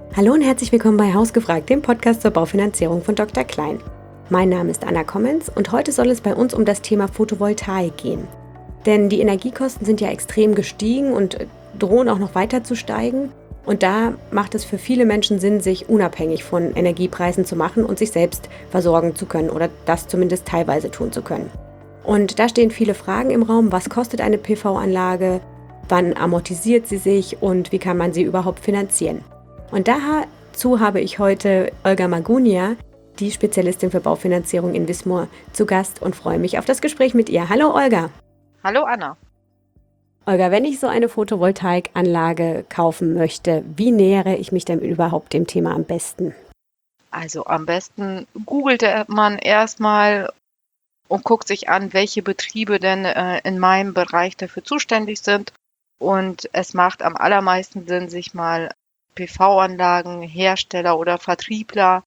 Hallo und herzlich willkommen bei Hausgefragt, dem Podcast zur Baufinanzierung von Dr. Klein. Mein Name ist Anna Kommens und heute soll es bei uns um das Thema Photovoltaik gehen. Denn die Energiekosten sind ja extrem gestiegen und drohen auch noch weiter zu steigen. Und da macht es für viele Menschen Sinn, sich unabhängig von Energiepreisen zu machen und sich selbst versorgen zu können oder das zumindest teilweise tun zu können. Und da stehen viele Fragen im Raum. Was kostet eine PV-Anlage? Wann amortisiert sie sich? Und wie kann man sie überhaupt finanzieren? Und dazu habe ich heute Olga Magunia, die Spezialistin für Baufinanzierung in Wismar, zu Gast und freue mich auf das Gespräch mit ihr. Hallo Olga. Hallo Anna. Olga, wenn ich so eine Photovoltaikanlage kaufen möchte, wie nähere ich mich denn überhaupt dem Thema am besten? Also am besten googelt man erstmal und guckt sich an, welche Betriebe denn in meinem Bereich dafür zuständig sind. Und es macht am allermeisten Sinn, sich mal PV-Anlagen, Hersteller oder Vertriebler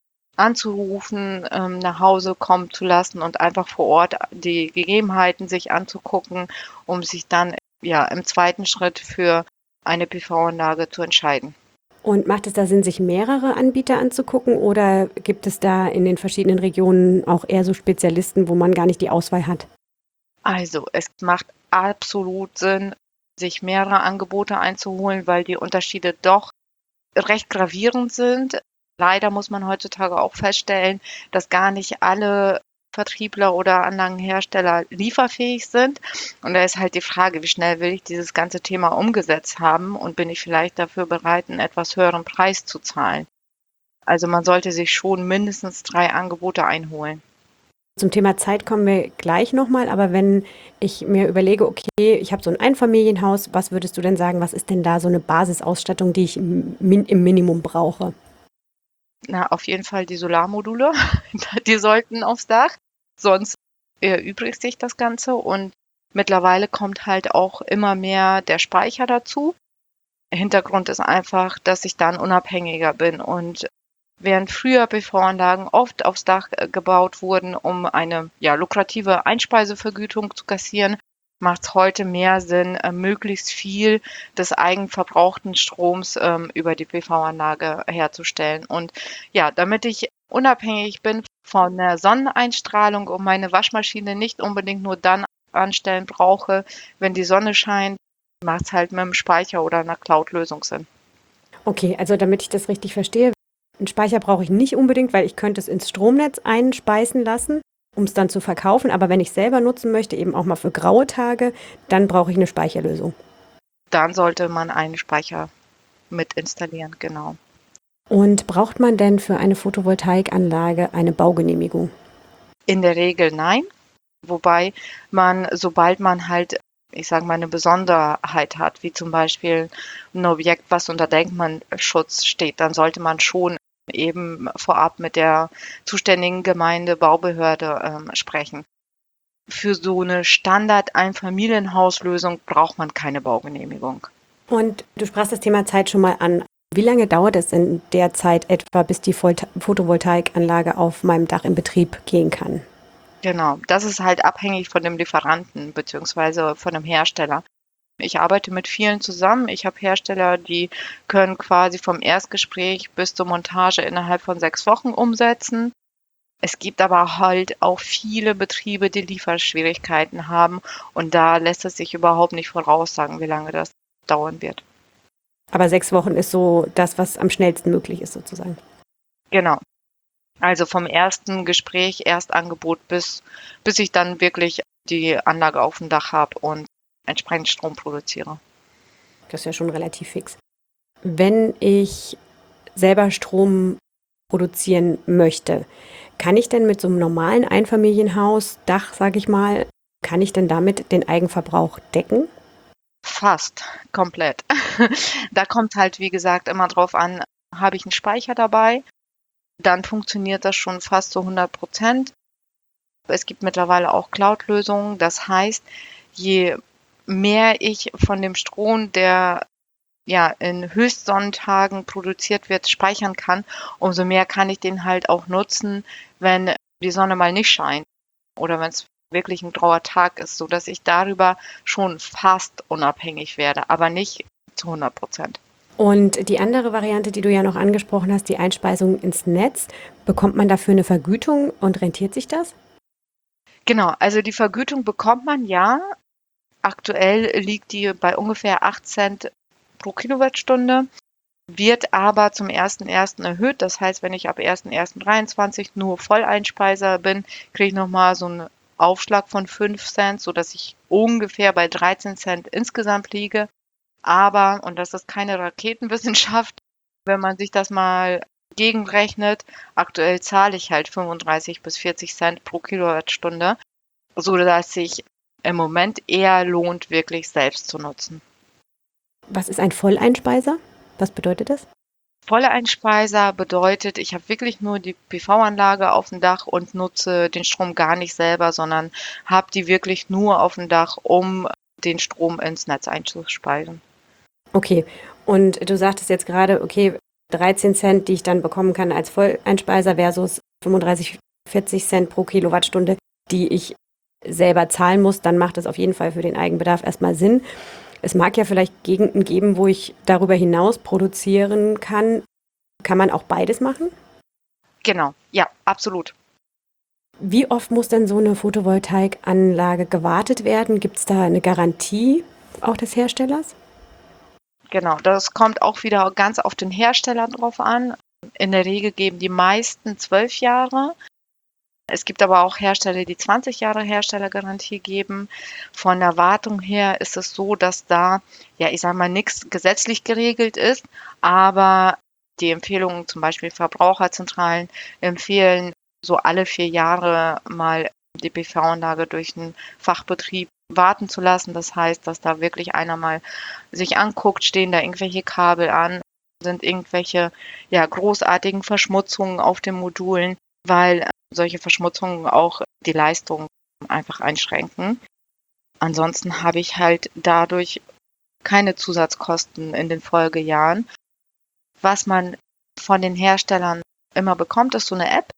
anzurufen, nach Hause kommen zu lassen und einfach vor Ort die Gegebenheiten sich anzugucken, um sich dann im zweiten Schritt für eine PV-Anlage zu entscheiden. Und macht es da Sinn, sich mehrere Anbieter anzugucken oder gibt es da in den verschiedenen Regionen auch eher so Spezialisten, wo man gar nicht die Auswahl hat? Also, es macht absolut Sinn, sich mehrere Angebote einzuholen, weil die Unterschiede doch recht gravierend sind. Leider muss man heutzutage auch feststellen, dass gar nicht alle Vertriebler oder Anlagenhersteller lieferfähig sind. Und da ist halt die Frage, wie schnell will ich dieses ganze Thema umgesetzt haben und bin ich vielleicht dafür bereit, einen etwas höheren Preis zu zahlen. Also man sollte sich schon mindestens 3 Angebote einholen. Zum Thema Zeit kommen wir gleich nochmal, aber wenn ich mir überlege, okay, ich habe so ein Einfamilienhaus, was würdest du denn sagen, was ist denn da so eine Basisausstattung, die ich im Minimum brauche? Na, auf jeden Fall die Solarmodule, die sollten aufs Dach, sonst erübrigt sich das Ganze und mittlerweile kommt halt auch immer mehr der Speicher dazu. Hintergrund ist einfach, dass ich dann unabhängiger bin und während früher PV-Anlagen oft aufs Dach gebaut wurden, um eine lukrative Einspeisevergütung zu kassieren, macht es heute mehr Sinn, möglichst viel des eigenverbrauchten Stroms über die PV-Anlage herzustellen. Und ja, damit ich unabhängig bin von der Sonneneinstrahlung und meine Waschmaschine nicht unbedingt nur dann anstellen brauche, wenn die Sonne scheint, macht es halt mit dem Speicher oder einer Cloud-Lösung Sinn. Okay, also damit ich das richtig verstehe, einen Speicher brauche ich nicht unbedingt, weil ich könnte es ins Stromnetz einspeisen lassen, um es dann zu verkaufen. Aber wenn ich selber nutzen möchte, eben auch mal für graue Tage, dann brauche ich eine Speicherlösung. Dann sollte man einen Speicher mit installieren, genau. Und braucht man denn für eine Photovoltaikanlage eine Baugenehmigung? In der Regel nein, wobei man, sobald man halt, ich sage mal, eine Besonderheit hat, wie zum Beispiel ein Objekt, was unter Denkmalschutz steht, dann sollte man schon eben vorab mit der zuständigen Gemeinde, Baubehörde sprechen. Für so eine Standard-Einfamilienhauslösung braucht man keine Baugenehmigung. Und du sprachst das Thema Zeit schon mal an. Wie lange dauert es in der Zeit etwa, bis die Photovoltaikanlage auf meinem Dach in Betrieb gehen kann? Genau, das ist halt abhängig von dem Lieferanten beziehungsweise von dem Hersteller. Ich arbeite mit vielen zusammen. Ich habe Hersteller, die können quasi vom Erstgespräch bis zur Montage innerhalb von 6 Wochen umsetzen. Es gibt aber halt auch viele Betriebe, die Lieferschwierigkeiten haben und da lässt es sich überhaupt nicht voraussagen, wie lange das dauern wird. Aber 6 Wochen ist so das, was am schnellsten möglich ist, sozusagen. Genau. Also vom ersten Gespräch, Erstangebot bis ich dann wirklich die Anlage auf dem Dach habe und entsprechend Strom produziere. Das ist ja schon relativ fix. Wenn ich selber Strom produzieren möchte, kann ich denn mit so einem normalen Einfamilienhaus, Dach, sage ich mal, kann ich denn damit den Eigenverbrauch decken? Fast komplett. Da kommt halt, wie gesagt, immer drauf an, habe ich einen Speicher dabei, dann funktioniert das schon fast zu 100%. Es gibt mittlerweile auch Cloud-Lösungen. Das heißt, je mehr ich von dem Strom, der in Höchstsonnentagen produziert wird, speichern kann, umso mehr kann ich den halt auch nutzen, wenn die Sonne mal nicht scheint oder wenn es wirklich ein grauer Tag ist, sodass ich darüber schon fast unabhängig werde, aber nicht zu 100%. Und die andere Variante, die du ja noch angesprochen hast, die Einspeisung ins Netz, bekommt man dafür eine Vergütung und rentiert sich das? Genau, also die Vergütung bekommt man ja. Aktuell liegt die bei ungefähr 8 Cent pro Kilowattstunde, wird aber zum 1.1. erhöht. Das heißt, wenn ich ab 1.1.23 nur Volleinspeiser bin, kriege ich nochmal so einen Aufschlag von 5 Cent, sodass ich ungefähr bei 13 Cent insgesamt liege. Aber, und das ist keine Raketenwissenschaft, wenn man sich das mal gegenrechnet, aktuell zahle ich halt 35 bis 40 Cent pro Kilowattstunde, sodass sich im Moment eher lohnt, wirklich selbst zu nutzen. Was ist ein Volleinspeiser? Was bedeutet das? Volleinspeiser bedeutet, ich habe wirklich nur die PV-Anlage auf dem Dach und nutze den Strom gar nicht selber, sondern habe die wirklich nur auf dem Dach, um den Strom ins Netz einzuspeisen. Okay, und du sagtest jetzt gerade, okay, 13 Cent, die ich dann bekommen kann als Volleinspeiser versus 35, 40 Cent pro Kilowattstunde, die ich selber zahlen muss, dann macht es auf jeden Fall für den Eigenbedarf erstmal Sinn. Es mag ja vielleicht Gegenden geben, wo ich darüber hinaus produzieren kann. Kann man auch beides machen? Genau, ja, absolut. Wie oft muss denn so eine Photovoltaikanlage gewartet werden? Gibt es da eine Garantie auch des Herstellers? Genau, das kommt auch wieder ganz auf den Hersteller drauf an. In der Regel geben die meisten 12 Jahre. Es gibt aber auch Hersteller, die 20 Jahre Herstellergarantie geben. Von der Wartung her ist es so, dass da, ja, ich sage mal, nichts gesetzlich geregelt ist, aber die Empfehlungen, zum Beispiel Verbraucherzentralen, empfehlen, so alle 4 Jahre mal die PV-Anlage durch einen Fachbetrieb warten zu lassen. Das heißt, dass da wirklich einer mal sich anguckt, stehen da irgendwelche Kabel an, sind irgendwelche, ja, großartigen Verschmutzungen auf den Modulen, weil solche Verschmutzungen auch die Leistung einfach einschränken. Ansonsten habe ich halt dadurch keine Zusatzkosten in den Folgejahren. Was man von den Herstellern immer bekommt, ist so eine App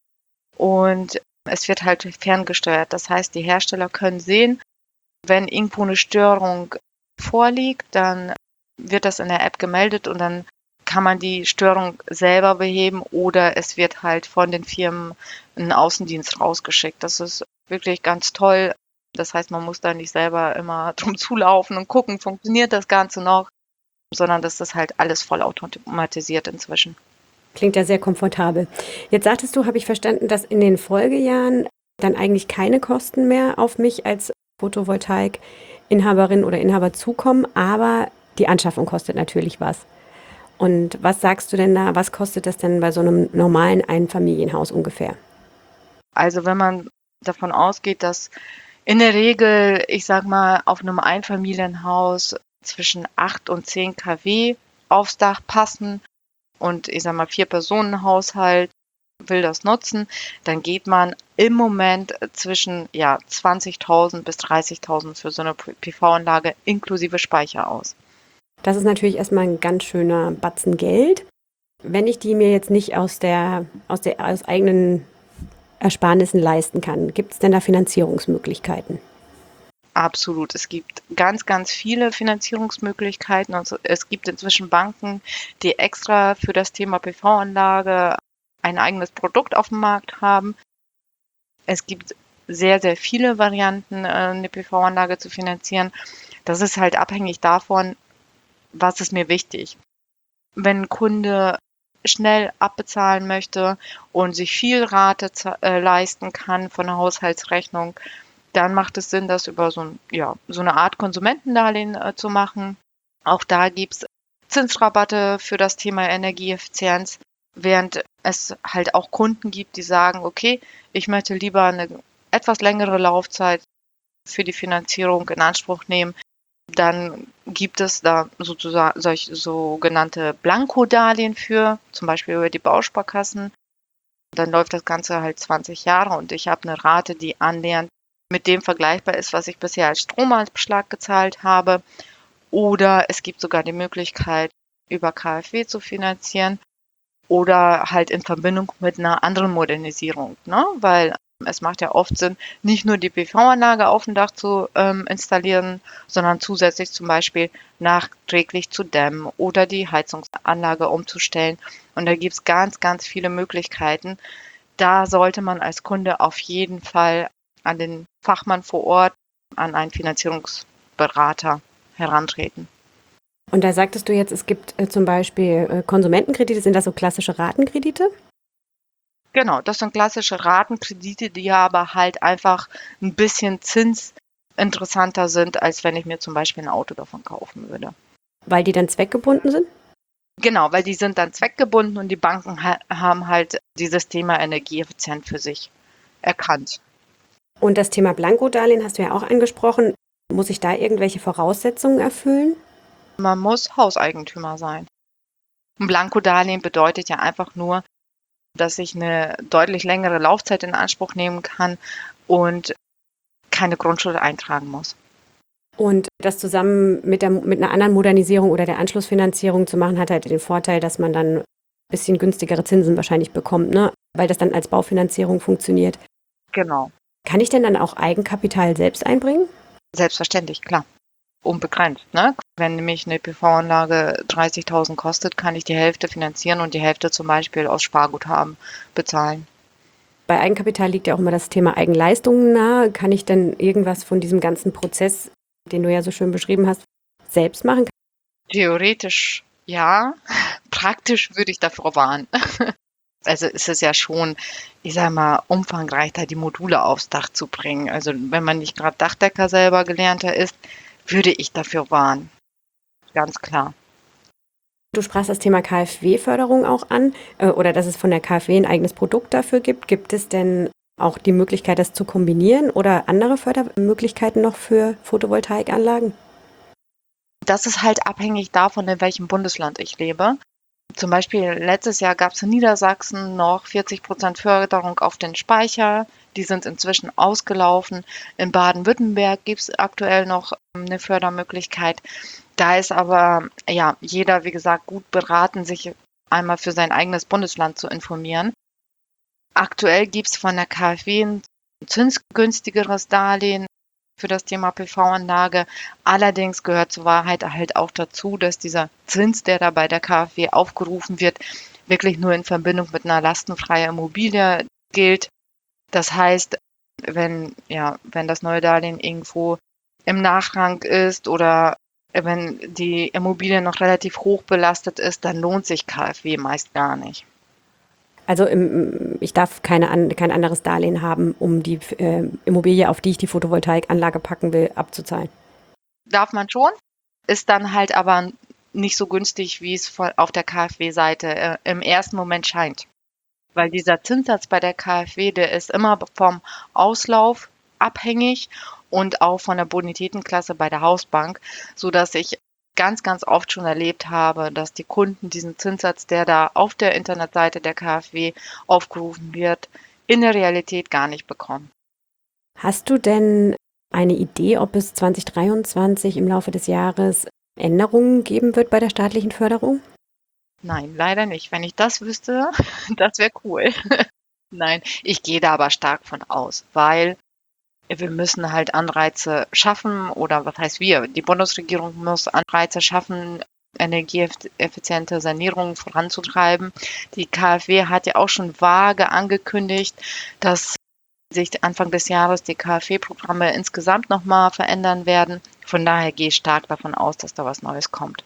und es wird halt ferngesteuert. Das heißt, die Hersteller können sehen, wenn irgendwo eine Störung vorliegt, dann wird das in der App gemeldet und dann kann man die Störung selber beheben oder es wird halt von den Firmen ein Außendienst rausgeschickt. Das ist wirklich ganz toll. Das heißt, man muss da nicht selber immer drum zulaufen und gucken, funktioniert das Ganze noch, sondern das ist halt alles voll automatisiert inzwischen. Klingt ja sehr komfortabel. Jetzt sagtest du, habe ich verstanden, dass in den Folgejahren dann eigentlich keine Kosten mehr auf mich als Photovoltaik-Inhaberin oder Inhaber zukommen, aber die Anschaffung kostet natürlich was. Und was sagst du denn da, was kostet das denn bei so einem normalen Einfamilienhaus ungefähr? Also wenn man davon ausgeht, dass in der Regel, ich sag mal, auf einem Einfamilienhaus zwischen 8 und 10 kW aufs Dach passen und ich sag mal 4-Personen-Haushalt will das nutzen, dann geht man im Moment zwischen, ja, 20.000 bis 30.000 für so eine PV-Anlage inklusive Speicher aus. Das ist natürlich erstmal ein ganz schöner Batzen Geld. Wenn ich die mir jetzt nicht aus eigenen Ersparnissen leisten kann, gibt es denn da Finanzierungsmöglichkeiten? Absolut. Es gibt ganz, ganz viele Finanzierungsmöglichkeiten. Also es gibt inzwischen Banken, die extra für das Thema PV-Anlage ein eigenes Produkt auf dem Markt haben. Es gibt sehr, sehr viele Varianten, eine PV-Anlage zu finanzieren. Das ist halt abhängig davon, was ist mir wichtig. Wenn ein Kunde schnell abbezahlen möchte und sich viel Rate leisten kann von der Haushaltsrechnung, dann macht es Sinn, das über so eine Art Konsumentendarlehen zu machen. Auch da gibt's Zinsrabatte für das Thema Energieeffizienz, während es halt auch Kunden gibt, die sagen, okay, ich möchte lieber eine etwas längere Laufzeit für die Finanzierung in Anspruch nehmen. Dann gibt es da sozusagen solche sogenannte Blankodarlehen für, zum Beispiel über die Bausparkassen. Dann läuft das Ganze halt 20 Jahre und ich habe eine Rate, die annähernd mit dem vergleichbar ist, was ich bisher als Stromabschlag gezahlt habe. Oder es gibt sogar die Möglichkeit, über KfW zu finanzieren oder halt in Verbindung mit einer anderen Modernisierung, ne? Weil Es macht ja oft Sinn, nicht nur die PV-Anlage auf dem Dach zu installieren, sondern zusätzlich zum Beispiel nachträglich zu dämmen oder die Heizungsanlage umzustellen. Und da gibt's ganz, ganz viele Möglichkeiten. Da sollte man als Kunde auf jeden Fall an den Fachmann vor Ort, an einen Finanzierungsberater herantreten. Und da sagtest du jetzt, es gibt zum Beispiel Konsumentenkredite, sind das so klassische Ratenkredite? Genau, das sind klassische Ratenkredite, die aber halt einfach ein bisschen zinsinteressanter sind, als wenn ich mir zum Beispiel ein Auto davon kaufen würde. Weil die dann zweckgebunden sind? Genau, weil die sind dann zweckgebunden und die Banken haben halt dieses Thema energieeffizient für sich erkannt. Und das Thema Blankodarlehen hast du ja auch angesprochen. Muss ich da irgendwelche Voraussetzungen erfüllen? Man muss Hauseigentümer sein. Ein Blankodarlehen bedeutet ja einfach nur, dass ich eine deutlich längere Laufzeit in Anspruch nehmen kann und keine Grundschuld eintragen muss. Und das zusammen mit einer anderen Modernisierung oder der Anschlussfinanzierung zu machen, hat halt den Vorteil, dass man dann ein bisschen günstigere Zinsen wahrscheinlich bekommt, ne? Weil das dann als Baufinanzierung funktioniert. Genau, Kann ich denn dann auch Eigenkapital selbst einbringen? selbstverständlich, klar. Unbegrenzt, ne? Wenn nämlich eine PV-Anlage 30.000 kostet, kann ich die Hälfte finanzieren und die Hälfte zum Beispiel aus Sparguthaben bezahlen. Bei Eigenkapital liegt ja auch immer das Thema Eigenleistungen nahe. Kann ich denn irgendwas von diesem ganzen Prozess, den du ja so schön beschrieben hast, selbst machen? Theoretisch ja, praktisch würde ich davor warnen. Also ist es ja schon, ich sage mal, umfangreich, da die Module aufs Dach zu bringen. Also wenn man nicht gerade Dachdecker selber gelernter ist, würde ich dafür warnen. Ganz klar. Du sprachst das Thema KfW-Förderung auch an, oder dass es von der KfW ein eigenes Produkt dafür gibt. Gibt es denn auch die Möglichkeit, das zu kombinieren oder andere Fördermöglichkeiten noch für Photovoltaikanlagen? Das ist halt abhängig davon, in welchem Bundesland ich lebe. Zum Beispiel letztes Jahr gab es in Niedersachsen noch 40% Förderung auf den Speicher. Die sind inzwischen ausgelaufen. In Baden-Württemberg gibt es aktuell noch eine Fördermöglichkeit. Da ist aber ja jeder, wie gesagt, gut beraten, sich einmal für sein eigenes Bundesland zu informieren. Aktuell gibt es von der KfW ein zinsgünstigeres Darlehen für das Thema PV-Anlage. Allerdings gehört zur Wahrheit halt auch dazu, dass dieser Zins, der da bei der KfW aufgerufen wird, wirklich nur in Verbindung mit einer lastenfreien Immobilie gilt. Das heißt, wenn das neue Darlehen irgendwo im Nachrang ist oder wenn die Immobilie noch relativ hoch belastet ist, dann lohnt sich KfW meist gar nicht. Also ich darf kein anderes Darlehen haben, um die Immobilie, auf die ich die Photovoltaikanlage packen will, abzuzahlen. Darf man schon, ist dann halt aber nicht so günstig, wie es auf der KfW-Seite im ersten Moment scheint. Weil dieser Zinssatz bei der KfW, der ist immer vom Auslauf abhängig und auch von der Bonitätenklasse bei der Hausbank, sodass ich ganz, ganz oft schon erlebt habe, dass die Kunden diesen Zinssatz, der da auf der Internetseite der KfW aufgerufen wird, in der Realität gar nicht bekommen. Hast du denn eine Idee, ob es 2023 im Laufe des Jahres Änderungen geben wird bei der staatlichen Förderung? Nein, leider nicht. Wenn ich das wüsste, das wäre cool. Nein, ich gehe da aber stark von aus, weil wir müssen halt Anreize schaffen oder was heißt wir? Die Bundesregierung muss Anreize schaffen, energieeffiziente Sanierung voranzutreiben. Die KfW hat ja auch schon vage angekündigt, dass sich Anfang des Jahres die KfW-Programme insgesamt nochmal verändern werden. Von daher gehe ich stark davon aus, dass da was Neues kommt.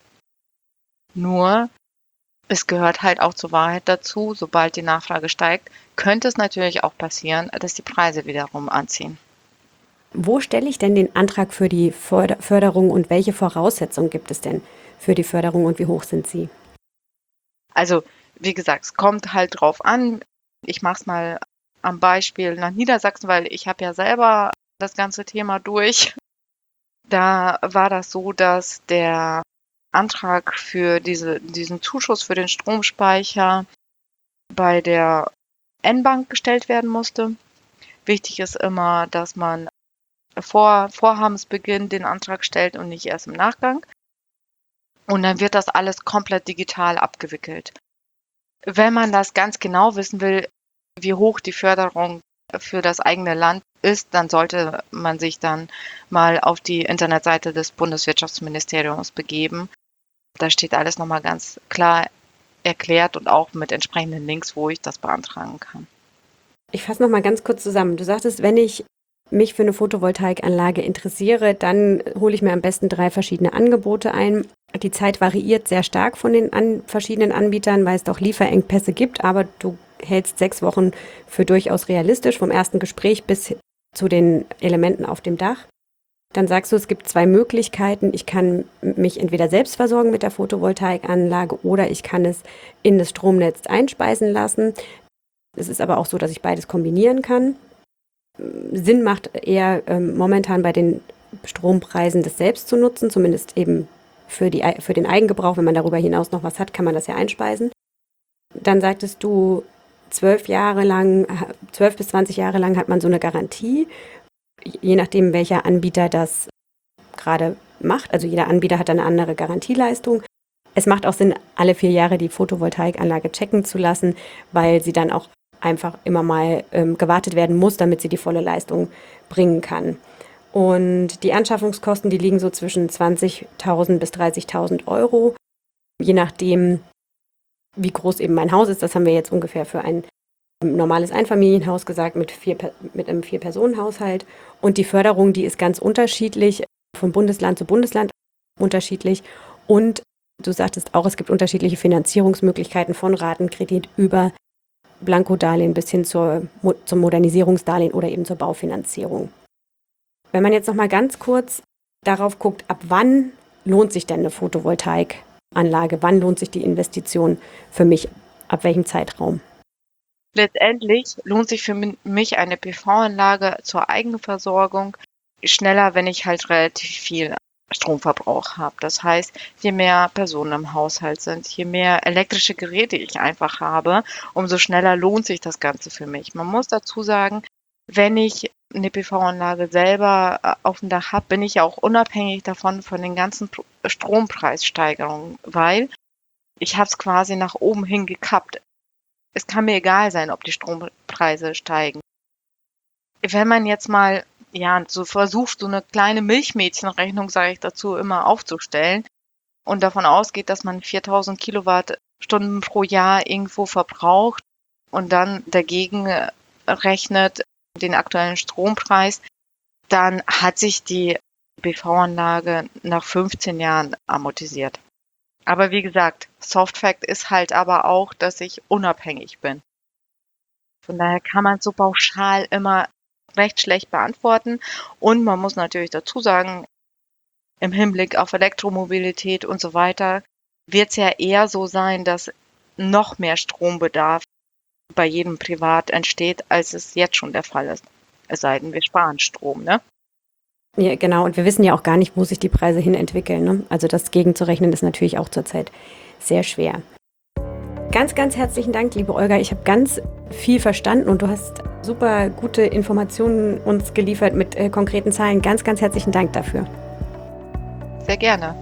Nur, es gehört halt auch zur Wahrheit dazu, sobald die Nachfrage steigt, könnte es natürlich auch passieren, dass die Preise wiederum anziehen. Wo stelle ich denn den Antrag für die Förderung und welche Voraussetzungen gibt es denn für die Förderung und wie hoch sind sie? Also, wie gesagt, es kommt halt drauf an. Ich mache es mal am Beispiel nach Niedersachsen, weil ich habe ja selber das ganze Thema durch. Da war das so, dass der Antrag für diesen Zuschuss für den Stromspeicher bei der N-Bank gestellt werden musste. Wichtig ist immer, dass man vor Vorhabensbeginn den Antrag stellt und nicht erst im Nachgang. Und dann wird das alles komplett digital abgewickelt. Wenn man das ganz genau wissen will, wie hoch die Förderung für das eigene Land ist, dann sollte man sich dann mal auf die Internetseite des Bundeswirtschaftsministeriums begeben. Da steht alles nochmal ganz klar erklärt und auch mit entsprechenden Links, wo ich das beantragen kann. Ich fasse nochmal ganz kurz zusammen. Du sagtest, wenn ich mich für eine Photovoltaikanlage interessiere, dann hole ich mir am besten 3 verschiedene Angebote ein. Die Zeit variiert sehr stark von den verschiedenen Anbietern, weil es doch Lieferengpässe gibt, aber du hältst 6 Wochen für durchaus realistisch, vom ersten Gespräch bis zu den Elementen auf dem Dach. Dann sagst du, es gibt 2 Möglichkeiten. Ich kann mich entweder selbst versorgen mit der Photovoltaikanlage oder ich kann es in das Stromnetz einspeisen lassen. Es ist aber auch so, dass ich beides kombinieren kann. Sinn macht eher momentan bei den Strompreisen, das selbst zu nutzen, zumindest eben für den Eigengebrauch. Wenn man darüber hinaus noch was hat, kann man das ja einspeisen. Dann sagtest du, 12 bis 20 Jahre lang hat man so eine Garantie, je nachdem, welcher Anbieter das gerade macht. Also jeder Anbieter hat eine andere Garantieleistung. Es macht auch Sinn, alle 4 Jahre die Photovoltaikanlage checken zu lassen, weil sie dann auch einfach immer mal gewartet werden muss, damit sie die volle Leistung bringen kann. Und die Anschaffungskosten, die liegen so zwischen 20.000 bis 30.000 Euro, je nachdem, wie groß eben mein Haus ist. Das haben wir jetzt ungefähr für ein normales Einfamilienhaus gesagt mit einem 4-Personen-Haushalt. Und die Förderung, die ist ganz unterschiedlich, von Bundesland zu Bundesland unterschiedlich. Und du sagtest auch, es gibt unterschiedliche Finanzierungsmöglichkeiten von Ratenkredit über Blankodarlehen bis hin zum Modernisierungsdarlehen oder eben zur Baufinanzierung. Wenn man jetzt noch mal ganz kurz darauf guckt, ab wann lohnt sich denn eine Photovoltaikanlage? Wann lohnt sich die Investition für mich? Ab welchem Zeitraum? Letztendlich lohnt sich für mich eine PV-Anlage zur Eigenversorgung schneller, wenn ich halt relativ viel Stromverbrauch habe. Das heißt, je mehr Personen im Haushalt sind, je mehr elektrische Geräte ich einfach habe, umso schneller lohnt sich das Ganze für mich. Man muss dazu sagen, wenn ich eine PV-Anlage selber auf dem Dach habe, bin ich ja auch unabhängig davon von den ganzen Strompreissteigerungen, weil ich habe es quasi nach oben hin gekappt. Es kann mir egal sein, ob die Strompreise steigen. Wenn man jetzt mal so versucht, so eine kleine Milchmädchenrechnung, sage ich dazu, immer aufzustellen und davon ausgeht, dass man 4.000 Kilowattstunden pro Jahr irgendwo verbraucht und dann dagegen rechnet den aktuellen Strompreis, dann hat sich die PV-Anlage nach 15 Jahren amortisiert. Aber wie gesagt, Soft Fact ist halt aber auch, dass ich unabhängig bin. Von daher kann man so pauschal immer recht schlecht beantworten. Und man muss natürlich dazu sagen, im Hinblick auf Elektromobilität und so weiter, wird es ja eher so sein, dass noch mehr Strombedarf bei jedem privat entsteht, als es jetzt schon der Fall ist. Es sei denn, wir sparen Strom, ne? Ja, genau. Und wir wissen ja auch gar nicht, wo sich die Preise hin entwickeln, ne? Also das gegenzurechnen ist natürlich auch zurzeit sehr schwer. Ganz, ganz herzlichen Dank, liebe Olga. Ich habe ganz viel verstanden und du hast super gute Informationen uns geliefert mit konkreten Zahlen. Ganz, ganz herzlichen Dank dafür. Sehr gerne.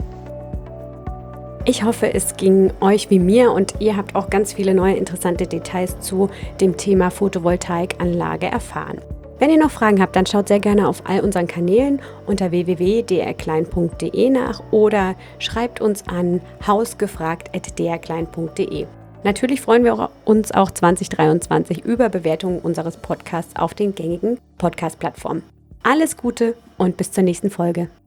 Ich hoffe, es ging euch wie mir und ihr habt auch ganz viele neue interessante Details zu dem Thema Photovoltaikanlage erfahren. Wenn ihr noch Fragen habt, dann schaut sehr gerne auf all unseren Kanälen unter www.drklein.de nach oder schreibt uns an hausgefragt@drklein.de. Natürlich freuen wir uns auch 2023 über Bewertungen unseres Podcasts auf den gängigen Podcast-Plattformen. Alles Gute und bis zur nächsten Folge.